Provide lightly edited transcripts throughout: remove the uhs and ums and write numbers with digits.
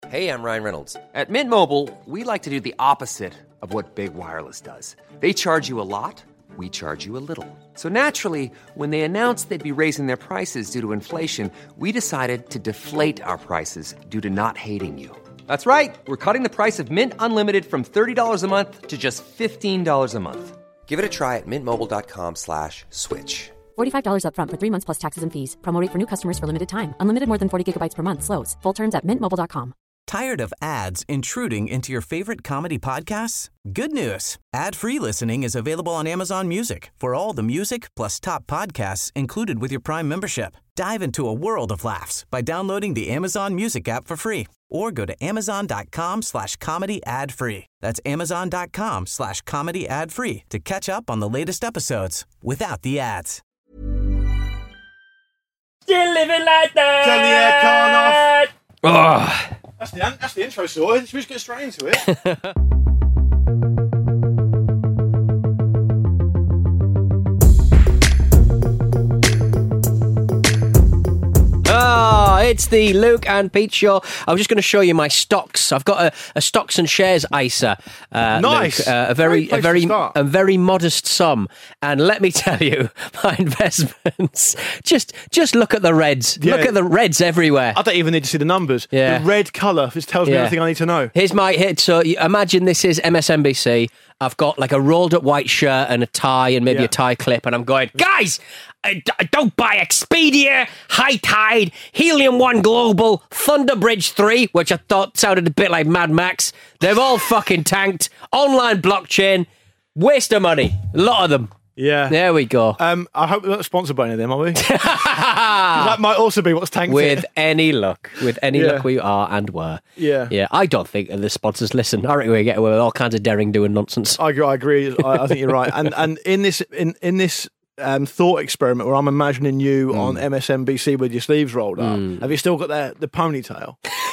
Hey, I'm Ryan Reynolds. At Mint Mobile, we like to do the opposite of what Big Wireless does. They charge you a lot, we charge you a little. So naturally, when they announced they'd be raising their prices due to inflation, we decided to deflate our prices due to not hating you. That's right. We're cutting the price of Mint Unlimited from $30 a month to just $15 a month. Give it a try at mintmobile.com/switch. $45 up front for 3 months plus taxes and fees. Promo rate for new customers for limited time. Unlimited more than 40 gigabytes per month. Slows full terms at mintmobile.com. Tired of ads intruding into your favorite comedy podcasts? Good news. Ad-free listening is available on Amazon Music for all the music plus top podcasts included with your Prime membership. Dive into a world of laughs by downloading the Amazon Music app for free or go to amazon.com/comedy ad-free. That's amazon.com/comedy ad-free to catch up on the latest episodes without the ads. Still living like that. Turn the aircon off. Ugh. That's the intro sorted. Should we just get straight into it? It's the Luke and Pete show. I'm just going to show you my stocks. I've got a stocks and shares ISA. Nice. Luke, a very modest sum. And let me tell you, my investments. Just look at the reds. Yeah. Look at the reds everywhere. I don't even need to see the numbers. Yeah. The red colour tells me everything I need to know. Here's my hit. So imagine this is MSNBC. I've got like a rolled up white shirt and a tie and maybe a tie clip, and I'm going, guys, don't buy Expedia, High Tide, Helium 1 Global, Thunderbridge 3, which I thought sounded a bit like Mad Max. They've all fucking tanked. Online blockchain, waste of money. A lot of them. Yeah. There we go. I hope we're not sponsored by any of them, are we? That might also be what's tanked With it. any luck. With any luck we are and were. Yeah. Yeah. I don't think the sponsors listen. I reckon we get away with all kinds of daring doing nonsense. I agree. I think you're right. And in this thought experiment where I'm imagining you on MSNBC with your sleeves rolled up, have you still got the ponytail?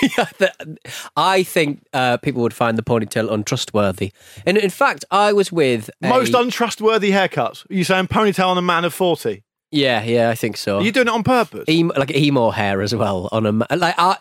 I think people would find the ponytail untrustworthy. And in fact, I was with Most untrustworthy haircuts. Are you saying ponytail on a man of 40? Yeah, I think so. Are you doing it on purpose? Like emo hair as well on other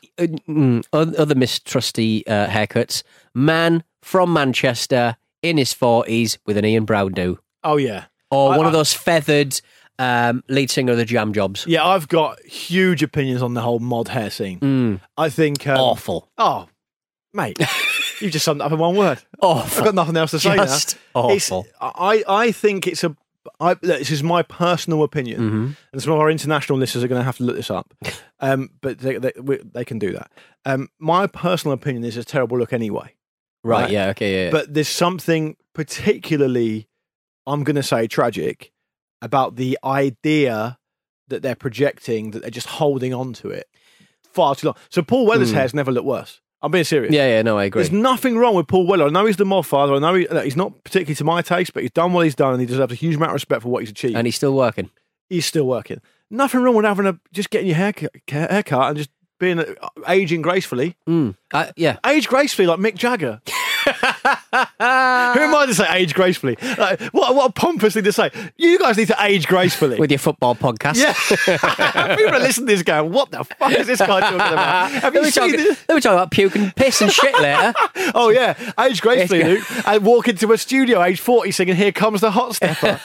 mistrusty haircuts. Man from Manchester in his 40s with an Ian Brown do. Oh yeah. Or one of those feathered lead singer of the Jam Jobs. Yeah, I've got huge opinions on the whole mod hair scene. I think awful. Oh, mate, you've just summed it up in one word. Awful. I've got nothing else to say now. Just awful. I think it's this is my personal opinion, and some of our international listeners are going to have to look this up, but they can do that. My personal opinion is a terrible look anyway. Right, yeah, okay, yeah. But there's something particularly, I'm going to say, tragic about the idea that they're projecting, that they're just holding on to it far too long. So Paul Weller's hair's never looked worse. I'm being serious. Yeah, no, I agree. There's nothing wrong with Paul Weller. I know he's the mod father. I know he's not particularly to my taste, but he's done what he's done, and he deserves a huge amount of respect for what he's achieved. And he's still working. He's still working. Nothing wrong with just getting your haircut and just being aging gracefully. Yeah. Age gracefully like Mick Jagger. Who am I to say age gracefully? Like, what a pompous thing to say. You guys need to age gracefully. With your football podcast. Yeah. People are listening to this going, what the fuck is this guy talking about? Have you seen this? They were talking about puke and piss and shit later. Oh, yeah. Age gracefully, Luke. And walk into a studio age 40 singing, Here Comes the Hot Stepper.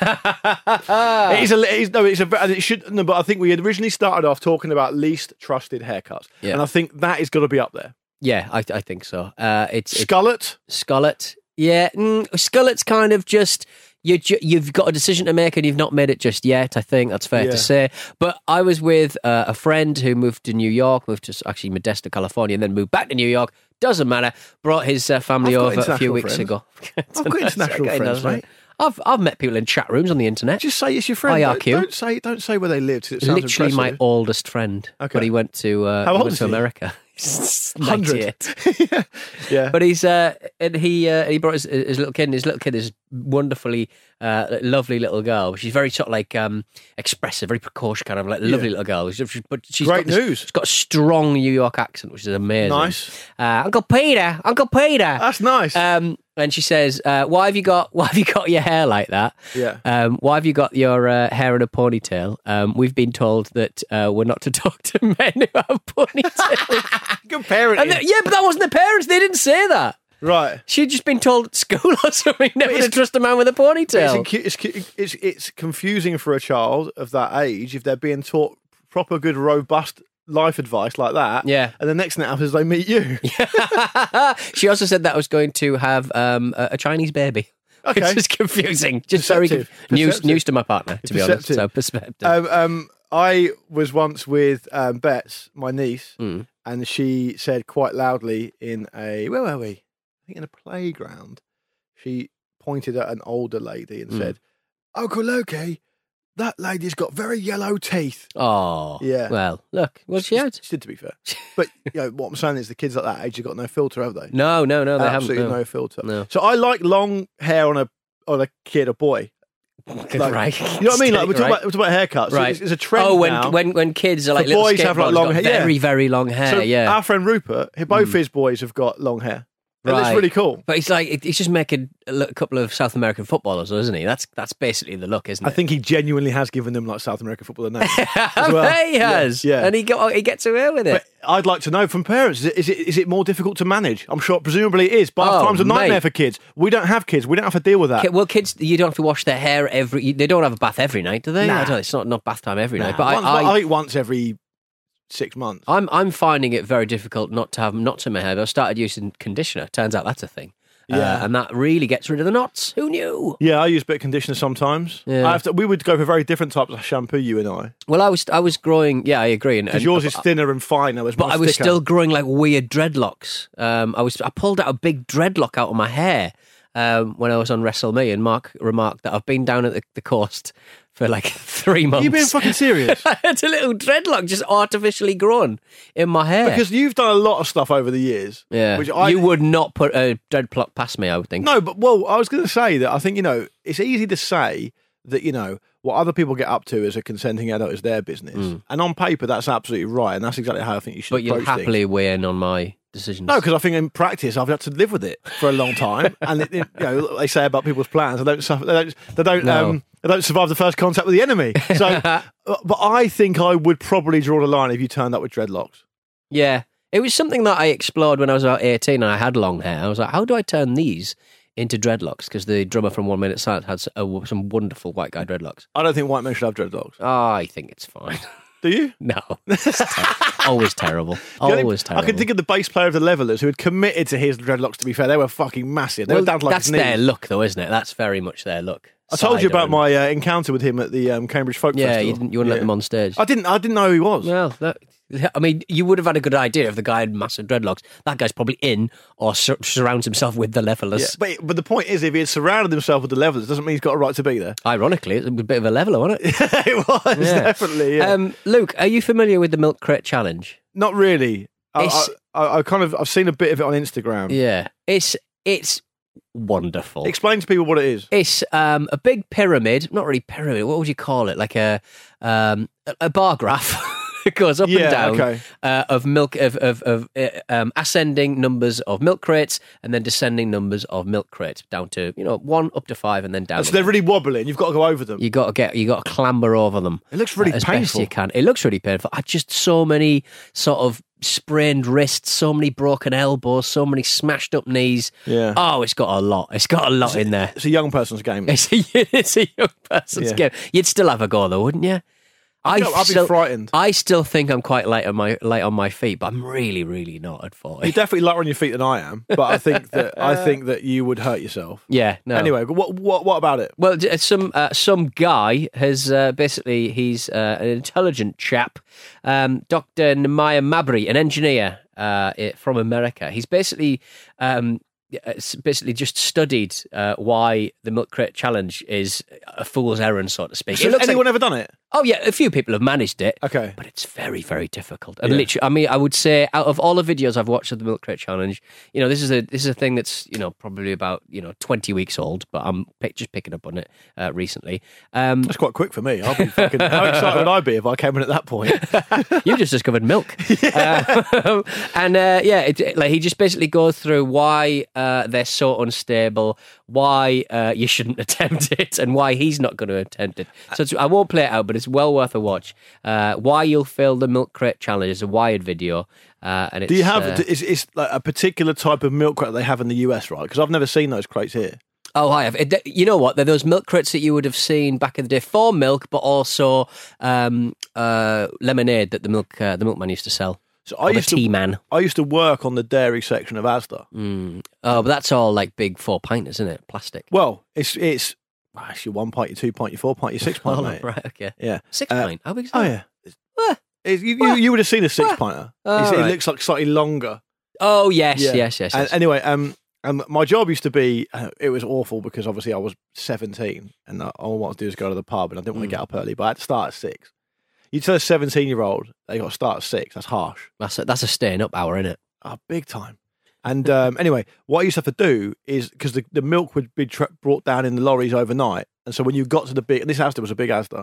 But I think we had originally started off talking about least trusted haircuts. Yeah. And I think that is got to be up there. Yeah, I think so. It's Skullet? Yeah, Skullet's kind of just you've got a decision to make and you've not made it just yet. I think that's fair to say. But I was with a friend who moved to New York, moved to actually Modesto, California, and then moved back to New York. Doesn't matter. Brought his family over a few weeks ago. I've got international friends, mate. I've met people in chat rooms on the internet. Just say it's your friend. IRQ. Don't say where they lived. It sounds literally impressive. my oldest friend. Okay. But he went to America. 100. Yeah. But he's and he brought his little kid, and his little kid is wonderfully lovely little girl. She's very sort of like expressive, very precocious kind of like lovely little girl. But she's great news. She's got a strong New York accent, which is amazing. Nice. Uncle Peter. That's nice. And she says, why have you got your hair like that? Yeah. Why have you got your hair in a ponytail? We've been told that we're not to talk to men who have ponytails. Good parenting. Yeah, but that wasn't the parents. They didn't say that. Right. She'd just been told at school or something never to trust a man with a ponytail. It's confusing for a child of that age if they're being taught proper, good, robust life advice like that. Yeah. And the next thing that happens is they meet you. She also said that I was going to have a Chinese baby. Okay. Which is confusing. Just Perceptive. very news to my partner, to be honest. So perspective. I was once with Bets, my niece, and she said quite loudly where were we? I think in a playground. She pointed at an older lady and said, "Uncle Loki, that lady's got very yellow teeth." Oh, yeah. Well, look, well, she had. She did, to be fair. But what I'm saying is the kids at that age have got no filter, have they? No, they haven't. Absolutely no filter. No. So I like long hair on a kid or boy. Right. You know what I mean? Like we're talking about haircuts. Right. It's a trend now. when kids are like For little boys have like skateboarders, long got hair. very, very long hair. So yeah. our friend Rupert, both his boys have got long hair. And it's Right. really cool. But it's like he's just making a couple of South American footballers, isn't he? That's basically the look, isn't it? I think he genuinely has given them like South American football a name. I well. bet he has. Yeah. And he gets away with it. But I'd like to know from parents, is it more difficult to manage? I'm sure presumably it is. Bath time's a nightmare mate. for kids. We don't have kids. We don't have to deal with that. Well, kids, you don't have to wash their hair they don't have a bath every night, do they? Nah. I don't know, it's not bath time every night. But I eat once every 6 months. I'm finding it very difficult not to have knots in my hair. I started using conditioner. Turns out that's a thing. Yeah. And that really gets rid of the knots. Who knew? Yeah, I use a bit of conditioner sometimes. Yeah. We would go for very different types of shampoo, you and I. Well, I was growing. Yeah, I agree. Because yours is thinner and finer. But I was still growing like weird dreadlocks. I pulled out a big dreadlock out of my hair when I was on WrestleMe, and Mark remarked that I've been down at the coast for like 3 months. You being fucking serious? I had a little dreadlock just artificially grown in my hair. Because you've done a lot of stuff over the years. Yeah, Which you would not put a dreadlock past me, I would think. No, but I was going to say that I think it's easy to say that what other people get up to as a consenting adult is their business, and on paper that's absolutely right, and that's exactly how I think you should. But you'll approach happily things. weigh in on my decisions. No, because I think in practice I've had to live with it for a long time, and they say about people's plans, they don't survive the first contact with the enemy. So, but I think I would probably draw the line if you turned up with dreadlocks. Yeah, it was something that I explored when I was about 18 and I had long hair. I was like, how do I turn these into dreadlocks? Because the drummer from 1 Minute Silence had some wonderful white guy dreadlocks. I don't think white men should have dreadlocks. Oh, I think it's fine. Do you? No. Always terrible. Always terrible. I can think of the bass player of the Levellers who had committed to his dreadlocks, to be fair. They were fucking massive. They were down to like that's his knees. their look, though, isn't it? That's very much their look. I told you about Sidearm. my encounter with him at the Cambridge Folk Festival. Yeah, you wouldn't let them on stage. I didn't know who he was. Well, I mean, you would have had a good idea if the guy had massive dreadlocks. That guy's probably in or surrounds himself with the Levellers. Yeah, but the point is, if he had surrounded himself with the Levellers, doesn't mean he's got a right to be there. Ironically, it's a bit of a leveller, wasn't it? It was, definitely. Yeah. Luke, are you familiar with the Milk Crate Challenge? Not really. I've seen a bit of it on Instagram. Yeah, it's wonderful. Explain to people what it is. It's a big pyramid, not really pyramid. What would you call it? Like a bar graph. It goes up and down of milk of ascending numbers of milk crates and then descending numbers of milk crates down to 1 up to 5 and then down. So they're really wobbly, and you've got to go over them. You got to clamber over them. It looks really as painful. best you can. It looks really painful. I just so many sort of sprained wrists, so many broken elbows, so many smashed up knees. Yeah. Oh, it's got a lot. It's got a lot in there. It's a young person's game. It's a young person's game. You'd still have a go though, wouldn't you? I'd be frightened. I still think I'm quite light on my feet, but I'm really, really not at 40. You're definitely lighter on your feet than I am, but I think that you would hurt yourself. Yeah. No. Anyway, what about it? Well, some guy has basically he's an intelligent chap, Dr. Nehemiah Mabry, an engineer from America. He's basically just studied why the Milk Crate Challenge is a fool's errand, so to speak. Has anyone ever done it? Oh yeah, a few people have managed it. Okay. But it's very, very difficult. And literally, I mean, I would say out of all the videos I've watched of the Milk Crate Challenge, this is a thing that's probably about 20 weeks old, but I'm just picking up on it recently. That's quite quick for me. I'll be fucking. How excited would I be if I came in at that point? You just discovered milk. He just basically goes through why they're so unstable, why you shouldn't attempt it, and why he's not going to attempt it. So I won't play it out, but it's well worth a watch. Why you'll fail the Milk Crate Challenge is a Wired video. And it's, do you have? It's like a particular type of milk crate they have in the US, right? Because I've never seen those crates here. Oh, I have. You know what? They're those milk crates that you would have seen back in the day for milk, but also lemonade that the milkman used to sell. So the tea man. I used to work on the dairy section of Asda. Oh, but that's all like big 4-pint, isn't it? Plastic. Well, it's your 1 pint, your 2 pint, your 4 pint, your 6 pint, mate. Right, okay. Yeah. 6 pint? How big is that? Oh, yeah. You would have seen a 6 pinter. It looks like slightly longer. Oh, yes. Anyway, my job used to be, it was awful because obviously I was 17 and all I wanted to do is go to the pub and I didn't want to get up early, but I had to start at 6. You tell a 17-year-old they got to start at 6. That's harsh. That's a staying up hour, isn't it? Oh, big time. And anyway, what I used to have to do is, because the milk would be brought down in the lorries overnight, and so when you got to the big, and this Asda was a big Asda,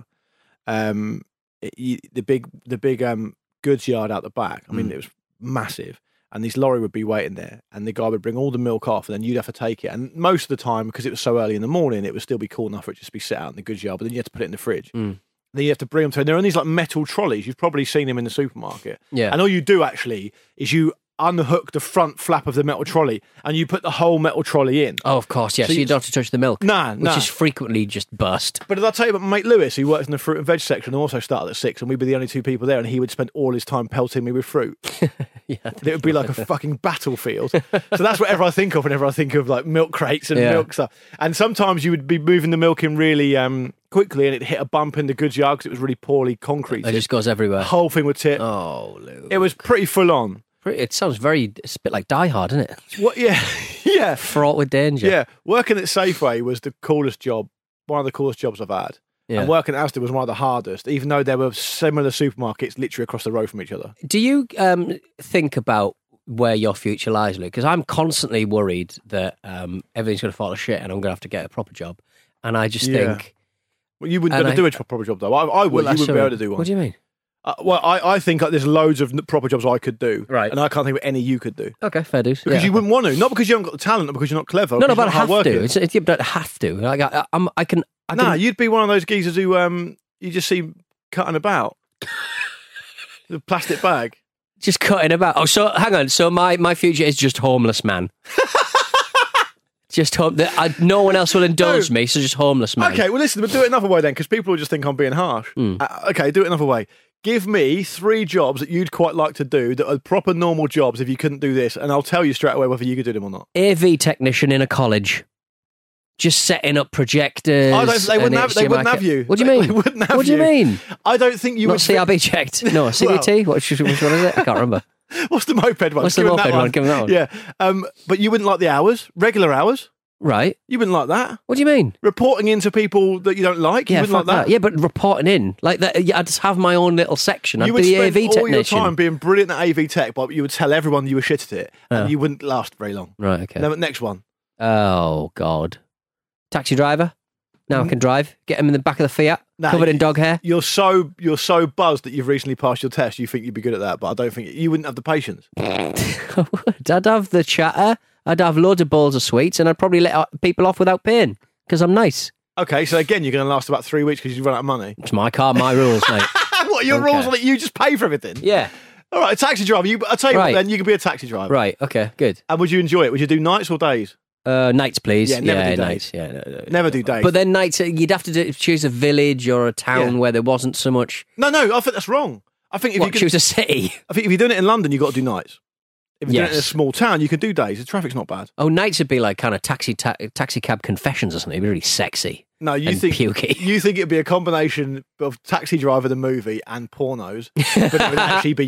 the big goods yard out the back, I mean, it was massive, and this lorry would be waiting there, and the guy would bring all the milk off, and then you'd have to take it. And most of the time, because it was so early in the morning, it would still be cool enough for it just to be set out in the goods yard, but then you had to put it in the fridge. Then you have to bring them to, and they're on these like metal trolleys. You've probably seen them in the supermarket. Yeah. And all you do actually is you unhook the front flap of the metal trolley and you put the whole metal trolley in. Oh, of course, yes. So you don't have to touch the milk. Which is frequently just burst. But I'll tell you about my mate Lewis, who works in the fruit and veg section and also started at 6, and we'd be the only 2 people there, and he would spend all his time pelting me with fruit. Yeah, it would be like a fucking battlefield. So that's whatever I think of whenever I think of like milk crates and milk stuff. And sometimes you would be moving the milk in really quickly and it hit a bump in the goods yard because it was really poorly concrete. It just goes everywhere. The whole thing would tip. Oh, Luke. It was pretty full on. It sounds it's a bit like Die Hard, isn't it? What? Yeah, yeah. Fraught with danger. Yeah, working at Safeway was the coolest job, one of the coolest jobs I've had. Yeah. And working at Asda was one of the hardest, even though there were similar supermarkets literally across the road from each other. Do you think about where your future lies, Luke? Because I'm constantly worried that everything's going to fall to shit and I'm going to have to get a proper job. And I just think... Well, you wouldn't be able to do a proper job, though. I would. You wouldn't be able to do one. What do you mean? I think there's loads of proper jobs I could do, right? And I can't think of any you could do. Okay, fair dues. Because you wouldn't want to, not because you haven't got the talent, not because you're not clever. No, but I have to. You don't have to. Like I can. Nah, you'd be one of those geezers who you just see cutting about the plastic bag, just cutting about. Oh, so hang on. So my future is just homeless man. Just hope that no one else will indulge me, so just homeless man. Okay, well listen, but do it another way then, because people will just think I'm being harsh. Okay, do it another way. Give me 3 jobs that you'd quite like to do that are proper normal jobs if you couldn't do this, and I'll tell you straight away whether you could do them or not. AV technician in a college. Just setting up projectors. They wouldn't have you. What do you mean? They wouldn't have you. What do you mean? I don't think you not would... CRB checked. No, CBT? Which one is it? I can't remember. What's the moped one? What's the moped one? Give me that one. Yeah. But you wouldn't like the hours, regular hours. Right. You wouldn't like that. What do you mean? Reporting into people that you don't like? You wouldn't like that? Yeah, but reporting in. Like that, I'd just have my own little section. I'd you would be the spend AV all technician. your time being brilliant at AV tech, but you would tell everyone you were shit at it, and you wouldn't last very long. Right, okay. Next one. Oh, God. Taxi driver? Now I can drive. Get him in the back of the Fiat, covered in dog hair. You're so buzzed that you've recently passed your test, you think you'd be good at that, but I don't think... You wouldn't have the patience. I'd have the chatter. I'd have loads of bowls of sweets, and I'd probably let people off without paying, because I'm nice. Okay, so again, you're going to last about 3 weeks because you run out of money. It's my car, my rules, mate. What, your rules are that you just pay for everything? Yeah. All right, a taxi driver. I'll tell you what, then, you could be a taxi driver. Right, okay, good. And would you enjoy it? Would you do nights or days? Nights, please. Yeah, never do days. Nights. Yeah, no. Never do days. But then nights, you'd have to choose a village or a town where there wasn't so much... No, I think that's wrong. I think if you choose a city? I think if you're doing it in London, you've got to do nights. If you're doing it in a small town, you can do days. The traffic's not bad. Oh, nights would be like kind of taxi cab confessions or something. It'd be really sexy. No, you think it'd be a combination of Taxi Driver the movie and pornos, but it would actually be you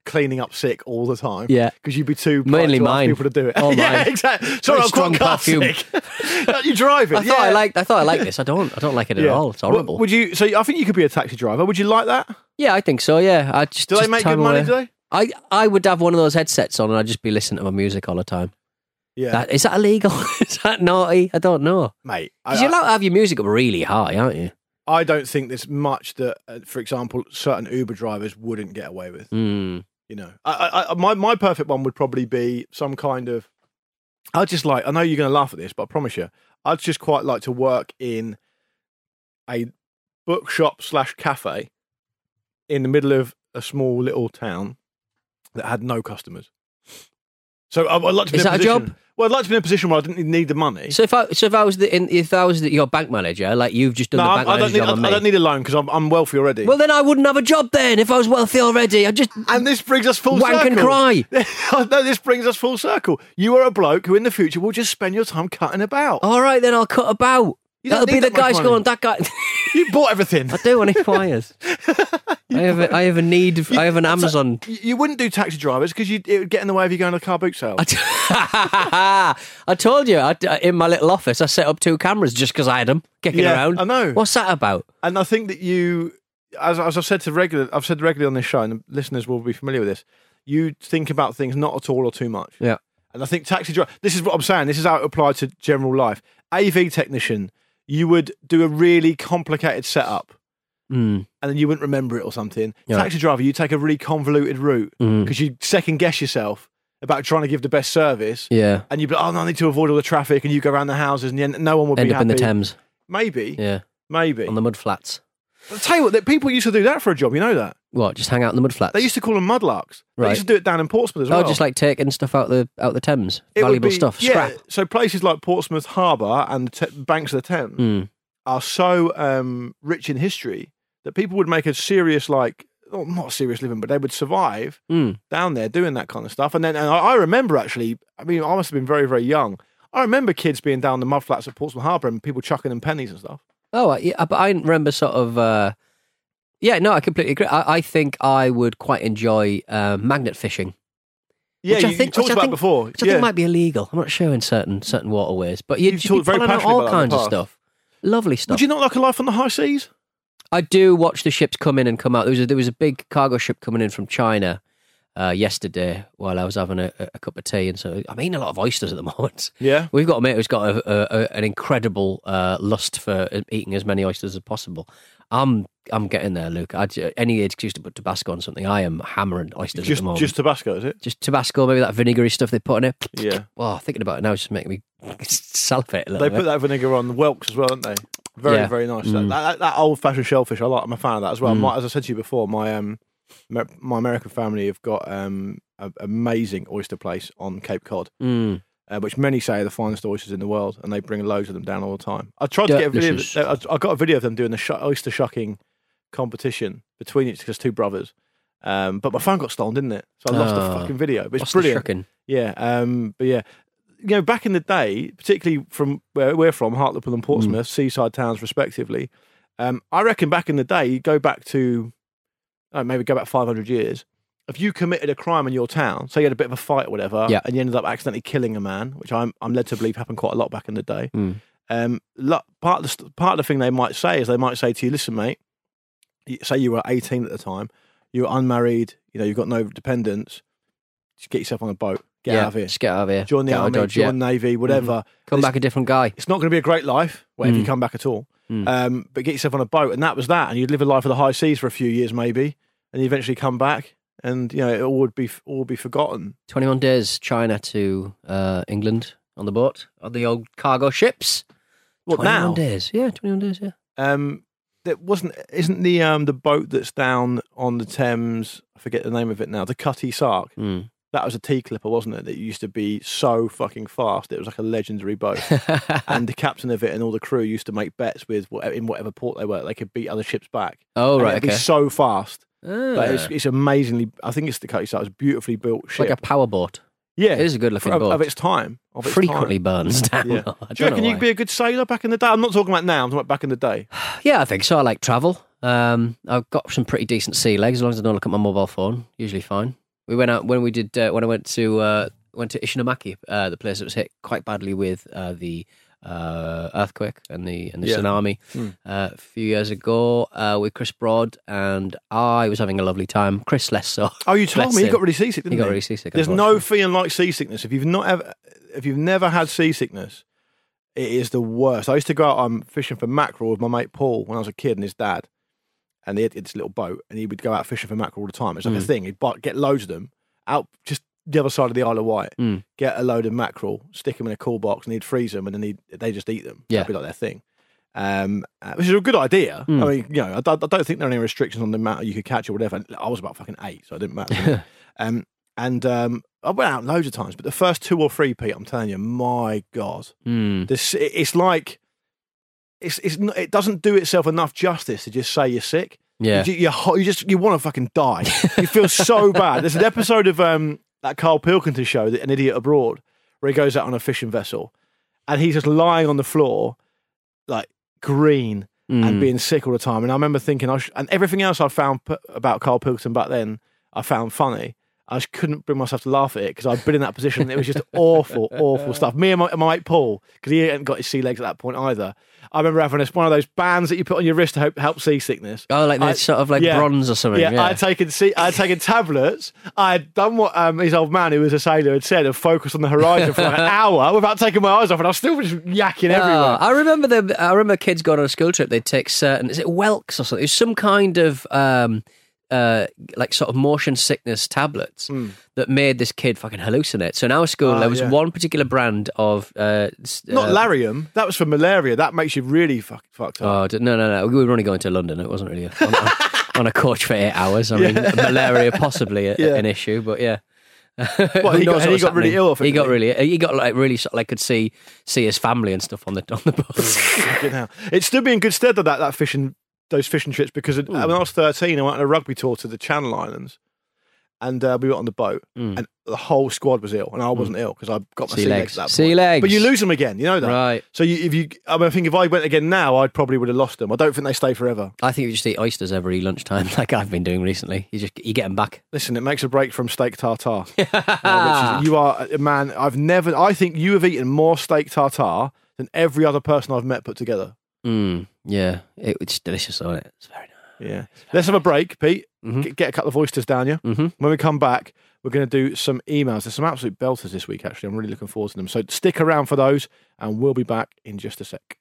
cleaning up sick all the time. Yeah. Because you'd be too Mainly polite to ask mine. people to do it. All yeah, mine. exactly. Sorry, I'm strong quite car perfume. sick. You're driving. I thought I liked this. I don't like it at all. It's horrible. Would you? So I think you could be a taxi driver. Would you like that? Yeah, I think so. Yeah. Do they make good money? Do they? I would have one of those headsets on and I'd just be listening to my music all the time. Yeah, Is that illegal? Is that naughty? I don't know. mate. Because you're allowed to have your music up really high, aren't you? I don't think there's much that, for example, certain Uber drivers wouldn't get away with. Mm. You know, my perfect one would probably be some kind of. I know you're going to laugh at this, but I promise you, I'd just quite like to work in a bookshop / cafe in the middle of a small little town that had no customers. So I'd like to be Is in a that a position, job? Well, I'd like to be in a position where I didn't need the money. So if I was your bank manager, like you've just done the bank manager job on me. I don't need a loan because I'm wealthy already. Well, then I wouldn't have a job then if I was wealthy already. I'd just and this brings us full wank circle. and cry. No, this brings us full circle. You are a bloke who in the future will just spend your time cutting about. All right, then I'll cut about. You don't That'll be need the that much guys money. going, that guy. You bought everything. I do, I need wires. I have a need. I have an Amazon. You wouldn't do taxi drivers because it would get in the way of you going to a car boot sale. I told you, in my little office, I set up 2 cameras just because I had them kicking around. I know. What's that about? And I think that you, as I've said regularly on this show, and the listeners will be familiar with this, you think about things not at all or too much. Yeah. And I think taxi driver, this is what I'm saying, this is how it applies to general life. AV technician, you would do a really complicated setup and then you wouldn't remember it or something. Yeah. Taxi driver, you take a really convoluted route because you second guess yourself about trying to give the best service. Yeah. And you'd be like, oh no, I need to avoid all the traffic, and you go around the houses and no one would End be up happy. in the Thames. Maybe. Yeah. Maybe. On the mud flats. I'll tell you what, that people used to do that for a job, you know that? What? Just hang out in the mud flats? They used to call them mudlarks. They Right. used to do it down in Portsmouth as well. Oh, just like taking stuff out the Thames. It would Valuable be- stuff. Yeah, Scrap. so places like Portsmouth Harbour and the banks of the Thames are so rich in history that people would make a serious, not a serious living, but they would survive down there doing that kind of stuff. And I remember actually, I must have been very, very young. I remember kids being down the mud flats at Portsmouth Harbour and people chucking them pennies and stuff. Oh, yeah, but I remember sort of. Yeah, no, I completely agree. I think I would quite enjoy magnet fishing. Yeah, Which I you think- talked which I about think- before. Which I think might be illegal. I'm not sure in certain waterways, but you'd You've be talked very pulling out passionately all about that in kinds the of past. stuff. Lovely stuff. Would you not like a life on the high seas? I do watch the ships come in and come out. There was a big cargo ship coming in from China yesterday while I was having a cup of tea, and so I'm eating a lot of oysters at the moment. Yeah. We've got a mate who's got an incredible lust for eating as many oysters as possible. I'm getting there, Luke. Any excuse to put Tabasco on something, I am hammering oysters at the moment. Just Tabasco, is it? Just Tabasco, maybe that vinegary stuff they put in it. Yeah. Oh, thinking about it now is just making me salivate a little They bit. put that vinegar on the whelks as well, don't they? Very, Yeah. very nice. That old-fashioned shellfish, I'm a fan of that as well. As I said to you before, my American family have got an amazing oyster place on Cape Cod, which many say are the finest oysters in the world, and they bring loads of them down all the time. I tried to get a video. Delicious. I got a video of them doing the oyster shucking competition between each because 2 brothers. But my phone got stolen, didn't it? So I lost the fucking video. But it's What's the brilliant. shucking? Yeah. But yeah. You know, back in the day, particularly from where we're from, Hartlepool and Portsmouth, seaside towns respectively, I reckon back in the day, you go back to, maybe go back 500 years, if you committed a crime in your town, say you had a bit of a fight or whatever, Yeah. and you ended up accidentally killing a man, which I'm led to believe happened quite a lot back in the day, part of the thing they might say is they might say to you, listen, mate, say you were 18 at the time, you were unmarried, you've got no dependents, just get yourself on a boat. Get out of here. Just get out of here. Join the Get out of army, Dodge, join the Navy, whatever. Come back a different guy. It's not going to be a great life, if you come back at all. But get yourself on a boat, and that was that. And you'd live a life of the high seas for a few years, maybe, and you eventually come back, and it all would be forgotten. 21 days China to England on the boat, on the old cargo ships. What 21 now? days. Yeah, 21 days, yeah. Isn't the boat that's down on the Thames? I forget the name of it now. The Cutty Sark. That was a tea clipper, wasn't it? That used to be so fucking fast. It was like a legendary boat. And the captain of it and all the crew used to make bets with in whatever port they were. They could beat other ships back. Oh, And right, it'd be okay. so fast. But Ah. it's amazingly. I think it's the Cutty Sark. It's a beautifully built It's ship. like a power boat. Yeah, It is a good-looking of boat. its time. Of its Frequently time. burns down. Yeah. I Do you don't reckon know you could be a good sailor back in the day? I'm not talking about now. I'm talking about back in the day. Yeah, I think so. I like travel. I've got some pretty decent sea legs as long as I don't look at my mobile phone. Usually fine. We went out when we did when I went to Ishinomaki, the place that was hit quite badly with the earthquake and the tsunami a few years ago with Chris Broad, and I was having a lovely time. Chris less so. Oh, you told me he got really seasick, didn't he? He got really seasick. There's no feeling like seasickness. If you've never had seasickness, it is the worst. I used to go out fishing for mackerel with my mate Paul when I was a kid and his dad, and he had this little boat, and he would go out fishing for mackerel all the time. It's like a thing. He'd get loads of them out just the other side of the Isle of Wight, get a load of mackerel, stick them in a cool box, and he'd freeze them, and then they just eat them. Yeah. That'd be like their thing. Which is a good idea. I mean, I don't think there are any restrictions on the amount you could catch or whatever. I was about fucking 8, so it didn't matter. I went out loads of times, but the first 2 or 3, Pete, I'm telling you, my God, it's like it doesn't do itself enough justice to just say you're sick. Yeah, you want to fucking die. You feel so bad. There's an episode of that Carl Pilkington show, An Idiot Abroad, where he goes out on a fishing vessel, and he's just lying on the floor, like green and being sick all the time. And I remember thinking, and everything else I found about Carl Pilkington back then, I found funny. I just couldn't bring myself to laugh at it because I'd been in that position. And it was just awful, awful stuff. Me and my mate Paul, because he hadn't got his sea legs at that point either. I remember having one of those bands that you put on your wrist to help seasickness. Oh, like that sort of like bronze or something. Yeah, I had taken tablets. I had done what his old man, who was a sailor, had said, and focused on the horizon for like an hour without taking my eyes off, and I was still just yakking everywhere. I remember kids going on a school trip. They'd take certain, is it Welks or something? It was some kind of like sort of motion sickness tablets that made this kid fucking hallucinate. So in our school, there was one particular brand of not Lariam. That was for malaria. That makes you really fucked up. Oh no! We were only going to London. It wasn't really on a coach for 8 hours. I mean, malaria possibly an issue, but yeah. Well, he got really ill. He got like really sort of like could see his family and stuff on the boat. It stood me in good stead that fishing. Those fishing trips, because when I was 13, I went on a rugby tour to the Channel Islands, and we were on the boat, and the whole squad was ill, and I wasn't ill because I got my sea legs at that point. Sea legs, but you lose them again, you know that, right? So I think if I went again now, I probably would have lost them. I don't think they stay forever. I think you just eat oysters every lunchtime, like I've been doing recently. You get them back. Listen, it makes a break from steak tartare. You are a man. I think you have eaten more steak tartare than every other person I've met put together. Yeah, it's delicious, isn't it? It's very nice. Yeah. Let's have a break, Pete. Get a couple of oysters down you. When we come back, we're going to do some emails. There's some absolute belters this week, actually. I'm really looking forward to them. So stick around for those, and we'll be back in just a sec.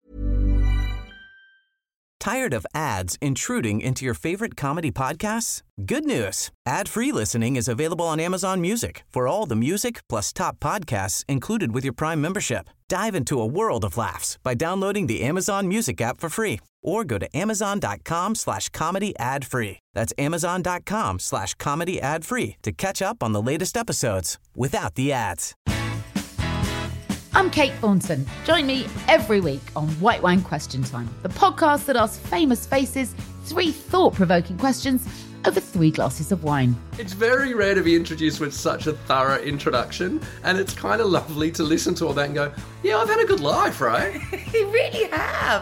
Tired of ads intruding into your favorite comedy podcasts? Good news. Ad-free listening is available on Amazon Music for all the music plus top podcasts included with your Prime membership. Dive into a world of laughs by downloading the Amazon Music app for free or go to amazon.com/comedy ad-free. That's amazon.com/comedy ad-free to catch up on the latest episodes without the ads. I'm Kate Thornton. Join me every week on White Wine Question Time, the podcast that asks famous faces 3 thought-provoking questions over 3 glasses of wine. It's very rare to be introduced with such a thorough introduction, and it's kind of lovely to listen to all that and go, yeah, I've had a good life, right? You really have.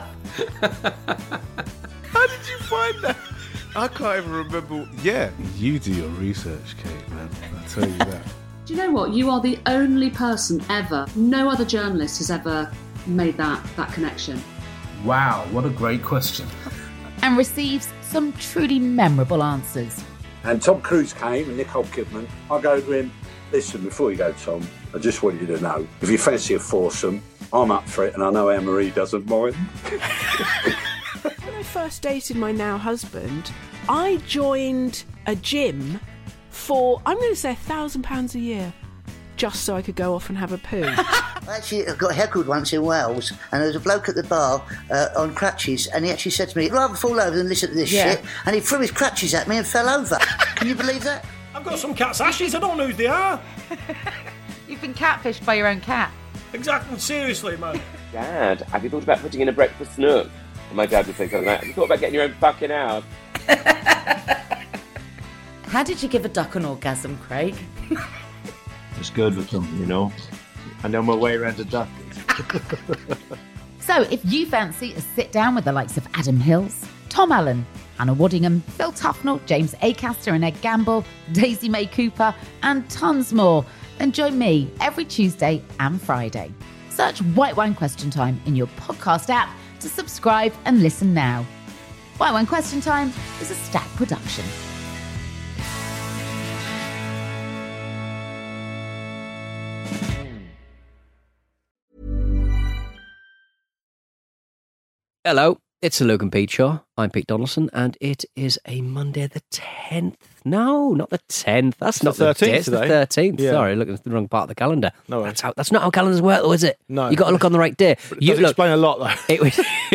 How did you find that? I can't even remember. Yeah, you do your research, Kate, man. I'll tell you that. Do you know what? You are the only person ever, no other journalist has ever made that connection. Wow, what a great question. And receives some truly memorable answers. And Tom Cruise came, and Nicole Kidman. I go to him, listen, before you go, Tom, I just want you to know, if you fancy a foursome, I'm up for it, and I know Anne-Marie doesn't mind. When I first dated my now husband, I joined a gym for, I'm going to say, £1,000 a year, just so I could go off and have a poo. Actually, I got heckled once in Wales, and there was a bloke at the bar on crutches, and he actually said to me, I'd rather fall over than listen to this shit, and he threw his crutches at me and fell over. Can you believe that? I've got some cat's ashes, I don't know who they are. You've been catfished by your own cat. Exactly, seriously, man. Dad, have you thought about putting in a breakfast nook? And my dad would say something like, have you thought about getting your own fucking house? How did you give a duck an orgasm, Craig? It's good with them, you know. I know my way around a duck. So if you fancy a sit down with the likes of Adam Hills, Tom Allen, Anna Waddingham, Phil Tufnell, James Acaster and Ed Gamble, Daisy May Cooper, and tons more. Then join me every Tuesday and Friday. Search White Wine Question Time in your podcast app to subscribe and listen now. White Wine Question Time is a Stack production. Hello, it's the Luke and Pete Show. I'm Pete Donaldson, and it is a Monday the 10th. No, not the 10th. That's not the 13th day. It's the today. 13th. Yeah. Sorry, looking at the wrong part of the calendar. No, that's not how calendars work, though, is it? No. You got to look on the right day. It does explain a lot, though. It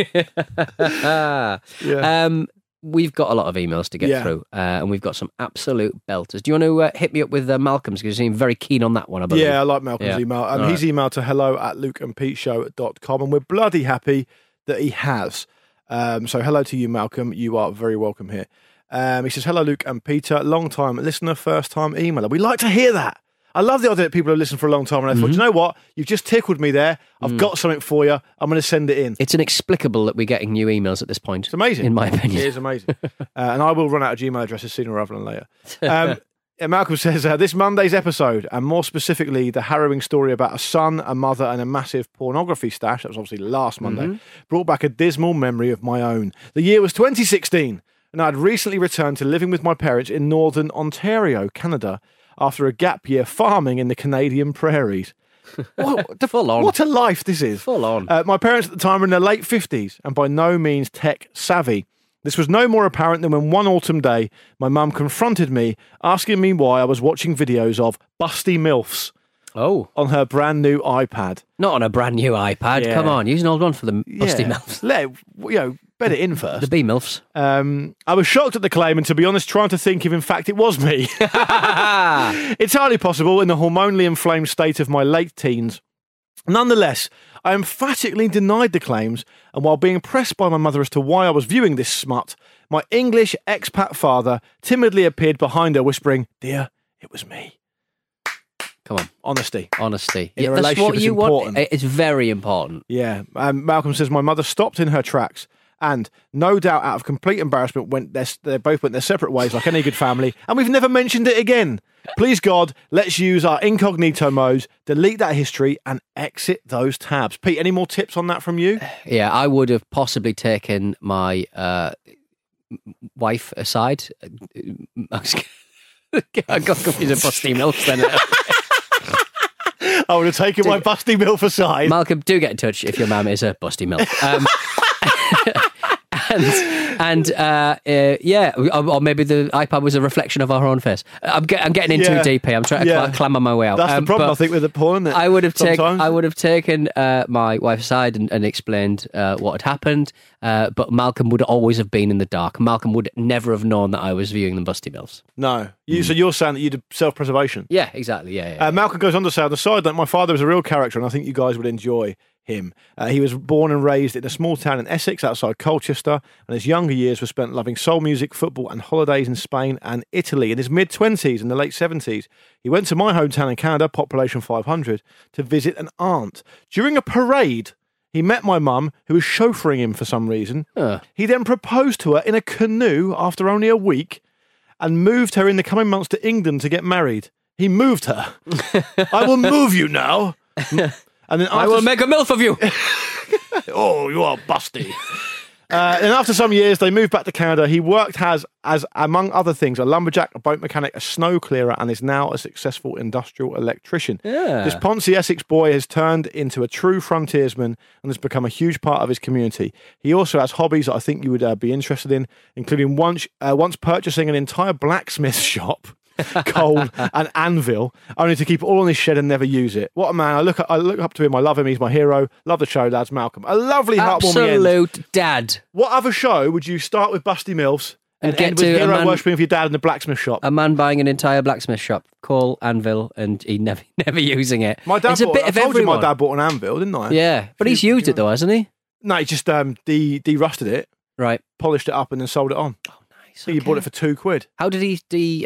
was. We've got a lot of emails to get through, and we've got some absolute belters. Do you want to hit me up with Malcolm's? Because you seem very keen on that one, I believe. Yeah, I like Malcolm's email. He's emailed to hello@lukeandpeteshow.com, and we're bloody happy that he has. So hello to you, Malcolm. You are very welcome here. He says, hello, Luke and Peter. Long time listener, first time emailer. We like to hear that. I love the idea that people have listened for a long time, and I thought, you know what? You've just tickled me there. I've got something for you. I'm going to send it in. It's inexplicable that we're getting new emails at this point. It's amazing. In my opinion. It is amazing. And I will run out of Gmail addresses sooner rather than later. And Malcolm says, this Monday's episode, and more specifically, the harrowing story about a son, a mother, and a massive pornography stash, that was obviously last Monday, brought back a dismal memory of my own. The year was 2016, and I had recently returned to living with my parents in northern Ontario, Canada, after a gap year farming in the Canadian prairies. Full on. What a life this is. Full on. My parents at the time were in their late 50s and by no means tech savvy. This was no more apparent than when one autumn day my mum confronted me, asking me why I was watching videos of busty MILFs on her brand new iPad. Not on a brand new iPad. Yeah. Come on, use an old one for the busty MILFs. Let it, bed it in first. The B MILFs. I was shocked at the claim and, to be honest, trying to think if in fact it was me. It's hardly possible in the hormonally inflamed state of my late teens. Nonetheless, I emphatically denied the claims, and while being pressed by my mother as to why I was viewing this smut, my English expat father timidly appeared behind her, whispering, "Dear, it was me." Come on. Honesty. In a that's relationship what is you important. want. It's very important. Yeah. Malcolm says, my mother stopped in her tracks and, no doubt out of complete embarrassment, they both went their separate ways like any good family, and we've never mentioned it again. Please, God, let's use our incognito modes, delete that history, and exit those tabs. Pete, any more tips on that from you? Yeah, I would have possibly taken my wife aside. I got confused with busty MILFs then. I would have taken my busty MILF aside. Malcolm, do get in touch if your mum is a busty MILF. Or maybe the iPad was a reflection of our own face. I'm getting in too deep here. I'm trying to clamber my way out. That's the problem, I think, with the porn. I would have taken my wife aside and explained what had happened. But Malcolm would always have been in the dark. Malcolm would never have known that I was viewing the busty MILFs. No. So you're saying that you did self-preservation? Yeah, exactly. Yeah. Malcolm goes on to say on the side that my father was a real character, and I think you guys would enjoy him. He was born and raised in a small town in Essex outside Colchester, and his younger years were spent loving soul music, football and holidays in Spain and Italy. In his mid-20s and the late 70s, he went to my hometown in Canada, population 500, to visit an aunt. During a parade, he met my mum, who was chauffeuring him for some reason. He then proposed to her in a canoe after only a week and moved her in the coming months to England to get married. He moved her. I will move you now. And then I will make a MILF of you. Oh, you are busty. And after some years, they moved back to Canada. He worked as among other things, a lumberjack, a boat mechanic, a snow clearer, and is now a successful industrial electrician. Yeah. This Ponce Essex boy has turned into a true frontiersman and has become a huge part of his community. He also has hobbies that I think you would be interested in, including once purchasing an entire blacksmith shop, coal and anvil, only to keep it all in his shed and never use it. What a man. I look up to him. I love him. He's my hero. Love the show, lads. Malcolm. A lovely, heartwarming end. Absolute dad. What other show would you start with busty MILFs and get end with to a hero man- worshipping of your dad in the blacksmith shop? A man buying an entire blacksmith shop, coal, anvil, and he never using it. My dad it's a bit I of told you everyone. my dad bought an anvil, didn't I? Yeah, but he's used it though, hasn't he? No, he just de-rusted it, Right. polished it up, and then sold it on. Oh, nice. So you bought it for £2. How did he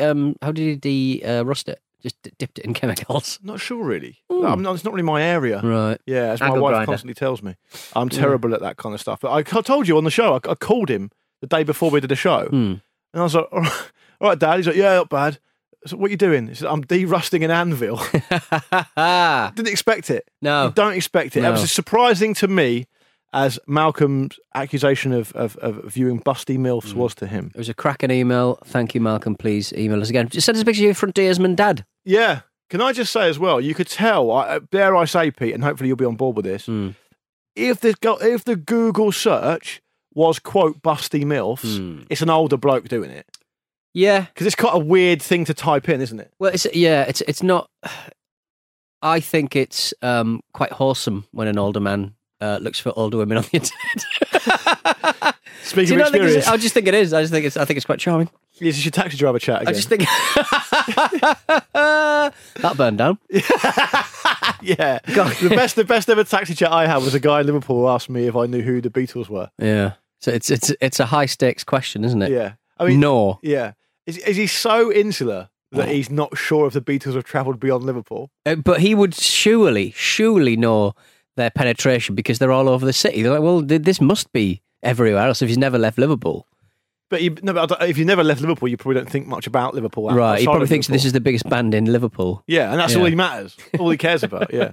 rust it? Just dipped it in chemicals. Not sure, really. It's not really my area. Right. Yeah, as my Angle wife grinder. constantly tells me. I'm terrible at that kind of stuff. But I told you on the show, I called him the day before we did the show. And I was like, all right, Dad. He's like, yeah, not bad. I said, what are you doing? He said, I'm de-rusting an anvil. Didn't expect it. No. You don't expect it. No. It was as surprising to me as Malcolm's accusation of viewing busty MILFs was to him. It was a cracking email. Thank you, Malcolm. Please email us again. Just send us a picture of your frontiersman dad. Yeah. Can I just say as well, you could tell, dare I say, Pete, and hopefully you'll be on board with this, if the Google search was, quote, busty MILFs, it's an older bloke doing it. Yeah. Because it's quite a weird thing to type in, isn't it? Well, it's not... I think it's quite wholesome when an older man looks for older women on the internet. Speaking of experience... I just think it is. I think it's quite charming. Is this your taxi driver chat again? I just think... that burned down. Yeah. The best ever taxi chat I had was a guy in Liverpool who asked me if I knew who the Beatles were. Yeah. So it's a high stakes question, isn't it? Yeah. I mean, no. Yeah. Is he so insular that he's not sure if the Beatles have travelled beyond Liverpool? But he would surely know their penetration because they're all over the city. They're like, well, this must be everywhere else if he's never left Liverpool. But if you never left Liverpool, you probably don't think much about Liverpool. Right, he probably thinks this is the biggest band in Liverpool. Yeah, and that's all he matters. All he cares about, yeah.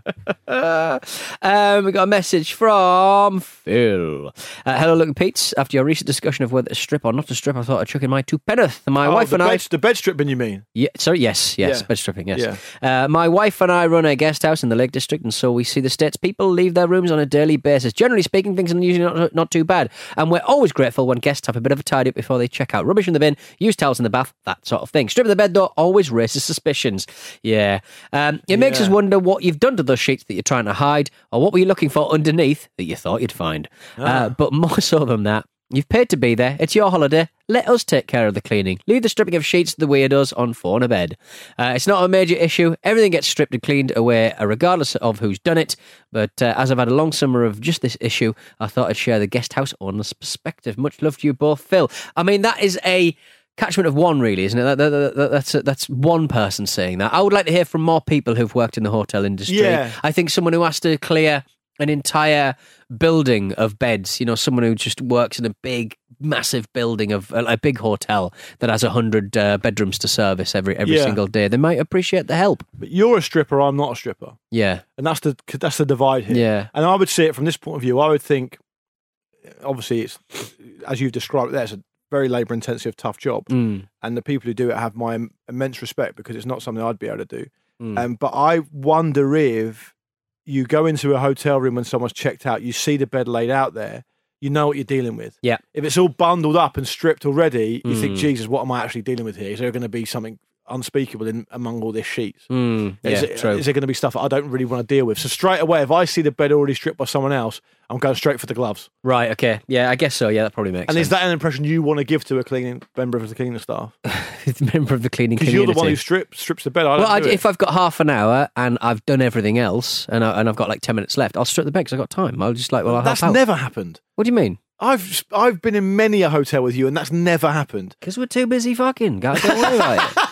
We got a message from Phil. Hello, Luke and Pete. After your recent discussion of whether to strip or not to strip, I thought I'd chuck in my 2 penneth. My wife and I... The bed stripping, you mean? Yeah, sorry, yes, Yeah. bed stripping, yes. Yeah. My wife and I run a guest house in the Lake District, and so we see the States people leave their rooms on a daily basis. Generally speaking, things are usually not too bad, and we're always grateful when guests have a bit of a tidy up before they check out. Rubbish in the bin, use towels in the bath, that sort of thing. Stripping the bed, though, always raises suspicions. Yeah. It makes us wonder what you've done to those sheets that you're trying to hide, or what were you looking for underneath that you thought you'd find. But more so than that, you've paid to be there. It's your holiday. Let us take care of the cleaning. Leave the stripping of sheets to the weirdos on phone a bed. It's not a major issue. Everything gets stripped and cleaned away, regardless of who's done it. But as I've had a long summer of just this issue, I thought I'd share the guest house owner's perspective. Much love to you both, Phil. I mean, that is a catchment of one, really, isn't it? That's one person saying that. I would like to hear from more people who've worked in the hotel industry. Yeah. I think someone who has to clear an entire building of beds, someone who just works in a big, massive building of a big hotel that has 100 bedrooms to service every single day. They might appreciate the help. But you're a stripper, I'm not a stripper. Yeah. And that's the divide here. Yeah. And I would see it from this point of view. I would think, obviously, it's as you've described it there, it's a very labour-intensive, tough job. And the people who do it have my immense respect because it's not something I'd be able to do. But I wonder if you go into a hotel room when someone's checked out, you see the bed laid out there, you know what you're dealing with. Yeah. If it's all bundled up and stripped already, you think, Jesus, what am I actually dealing with here? Is there going to be something unspeakable among all this sheets? True. Is there going to be stuff that I don't really want to deal with? So straight away, if I see the bed already stripped by someone else, I'm going straight for the gloves. Right, okay. Yeah, I guess so. Yeah, that probably makes sense. And is that an impression you want to give to a member of the cleaning staff? Member of the cleaning community. Because you're the one who strips the bed. If I've got half an hour and I've done everything else and I've got like 10 minutes left, I'll strip the bed because I've got time. I'll just I'll that's help out. Never happened. What do you mean? I've been in many a hotel with you and that's never happened. Because we're too busy fucking, guys. Don't worry about it.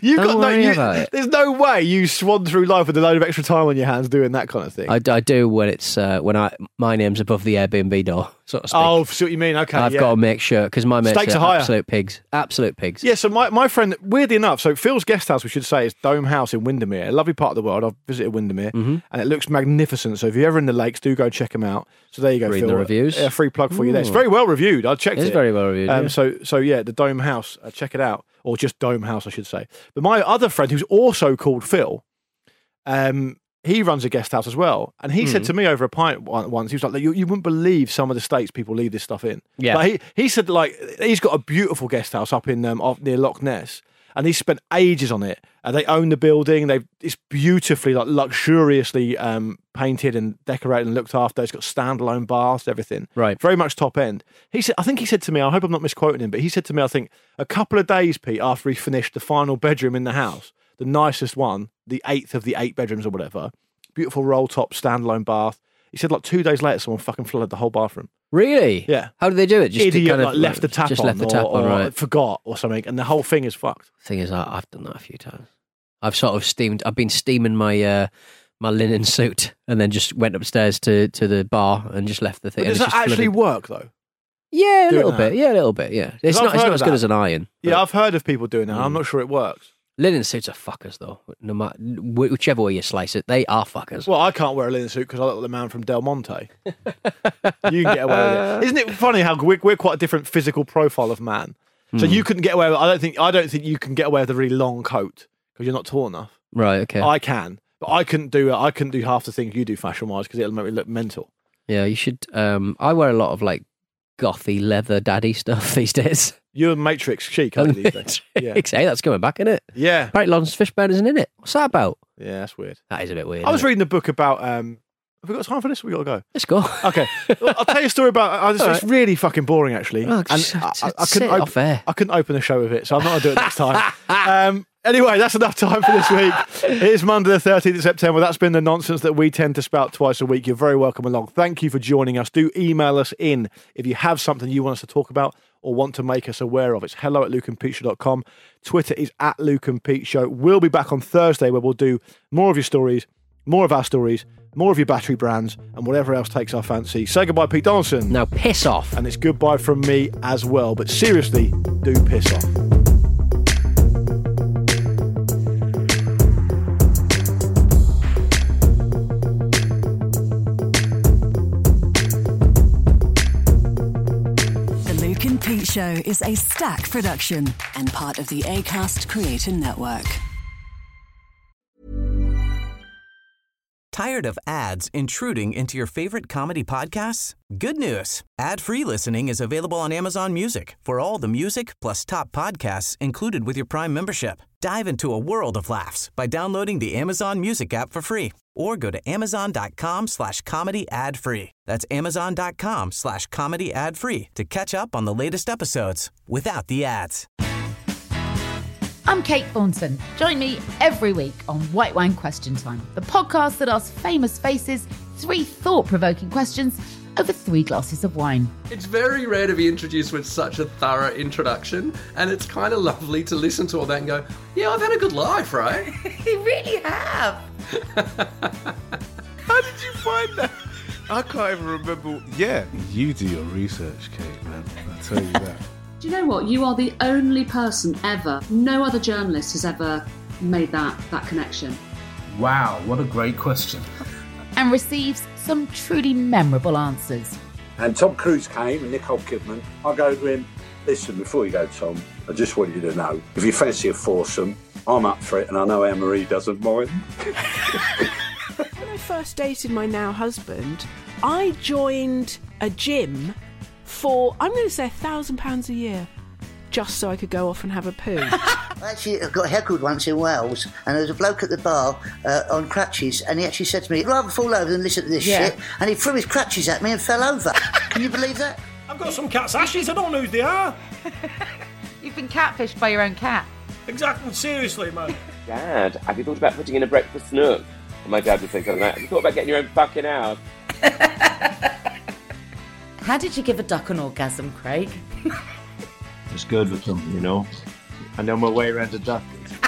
There's no way you swan through life with a load of extra time on your hands doing that kind of thing. I do when it's my name's above the Airbnb door, so to speak. Oh, see what you mean. Okay, I've got to make sure because my mates Stakes are higher. absolute pigs. Yeah, so my friend, weirdly enough, so Phil's guest house, we should say, is Dome House in Windermere, a lovely part of the world. I've visited Windermere, and it looks magnificent. So if you're ever in the lakes, do go check them out. So there you go, Read Phil. the reviews. A free plug for you there. It's very well reviewed. I checked it. It's very well reviewed. Yeah. So yeah, the Dome House, check it out. Or just Dome House, I should say. But my other friend, who's also called Phil, he runs a guest house as well. And he said to me over a pint once, he was like, you wouldn't believe some of the states people leave this stuff in. Yeah. Like he said, he's got a beautiful guest house up in near Loch Ness. And he spent ages on it. They own the building. It's beautifully, luxuriously painted and decorated and looked after. It's got standalone baths, everything. Right. Very much top end. I think he said to me, I hope I'm not misquoting him, but he said to me, I think, a couple of days, Pete, after he finished the final bedroom in the house, the nicest one, the 8th of the 8 bedrooms or whatever, beautiful roll-top standalone bath. He said 2 days later, someone fucking flooded the whole bathroom. Really? Yeah. How did they do it? Just Idiot, kind of left the tap on, or right. forgot or something, and the whole thing is fucked. Thing is, I've done that a few times. I've been steaming my my linen suit and then just went upstairs to the bar and just left the thing. But does that actually work though? Yeah, a doing little that? bit. Yeah, a little bit. Yeah, it's I've not heard of as good that. as an iron. Yeah, I've heard of people doing that. I'm not sure it works. Linen suits are fuckers, though. No matter whichever way you slice it, they are fuckers. Well, I can't wear a linen suit because I look like the man from Del Monte. You can get away with it. Isn't it funny how we're quite a different physical profile of man? So you couldn't get away with. I don't think you can get away with a really long coat because you're not tall enough. Right. Okay. I can, but I couldn't do. I couldn't do half the things you do fashion wise because it'll make me look mental. Yeah, you should. I wear a lot of like gothy leather daddy stuff these days. You're Matrix chic, aren't you, these days? Yeah. Hey, that's going back, isn't it? Yeah. Right, Lawrence Fishburne isn't in it. What's that about? Yeah, that's weird. That is a bit weird. I was isn't it? reading a book about. Have we got time for this? We got to go. Let's go. Okay, well, I'll tell you a story about. It's really fucking boring, actually. Oh, and just I sit couldn't off air. I couldn't open a show with it, so I'm not going to do it next time. Anyway, that's enough time for this week. It is Monday the 13th of September. That's been the nonsense that we tend to spout twice a week. You're very welcome along. Thank you for joining us. Do email us in if you have something you want us to talk about or want to make us aware of. It's hello@lukeandpeteshow.com. Twitter is @LukeandPeteShow. We'll be back on Thursday where we'll do more of your stories, more of our stories, more of your battery brands, and whatever else takes our fancy. Say goodbye, Pete Donaldson. Now piss off. And it's goodbye from me as well. But seriously, do piss off. Luke and Pete Show is a Stack production and part of the Acast Creator Network. Tired of ads intruding into your favorite comedy podcasts? Good news. Ad-free listening is available on Amazon Music for all the music plus top podcasts included with your Prime membership. Dive into a world of laughs by downloading the Amazon Music app for free or go to amazon.com/comedy ad-free. That's amazon.com/comedy ad-free to catch up on the latest episodes without the ads. I'm Kate Thornton. Join me every week on White Wine Question Time, the podcast that asks famous faces 3 thought-provoking questions over 3 glasses of wine. It's very rare to be introduced with such a thorough introduction, and it's kind of lovely to listen to all that and go, yeah, I've had a good life, right? You really have. How did you find that? I can't even remember. Yeah, you do your research, Kate, man. I tell you that. Do you know what? You are the only person ever, no other journalist has ever made that connection. Wow, what a great question. And receives some truly memorable answers. And Tom Cruise came and Nicole Kidman. I go to him, listen, before you go, Tom, I just want you to know, if you fancy a foursome, I'm up for it and I know Anne-Marie doesn't mind. When I first dated my now husband, I joined a gym for, I'm going to say £1,000 a year, just so I could go off and have a poo. Actually, I got heckled once in Wales, and there was a bloke at the bar on crutches, and he actually said to me, I'd rather fall over than listen to this shit, and he threw his crutches at me and fell over. Can you believe that? I've got some cat's ashes, I don't know who they are. You've been catfished by your own cat. Exactly, seriously, man. Dad, have you thought about putting in a breakfast nook? And my dad would say something like, have you thought about getting your own fucking house? How did you give a duck an orgasm, Craig? It's good with them, you know. I know my way around a duck.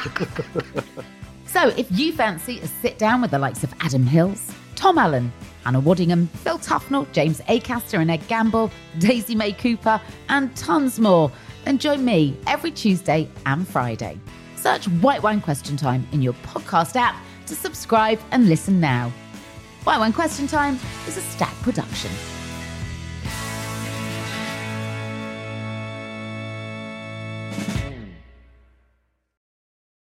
So if you fancy a sit down with the likes of Adam Hills, Tom Allen, Hannah Waddingham, Phil Tufnell, James Acaster and Ed Gamble, Daisy May Cooper, and tons more, then join me every Tuesday and Friday. Search White Wine Question Time in your podcast app to subscribe and listen now. White Wine Question Time is a Stack production.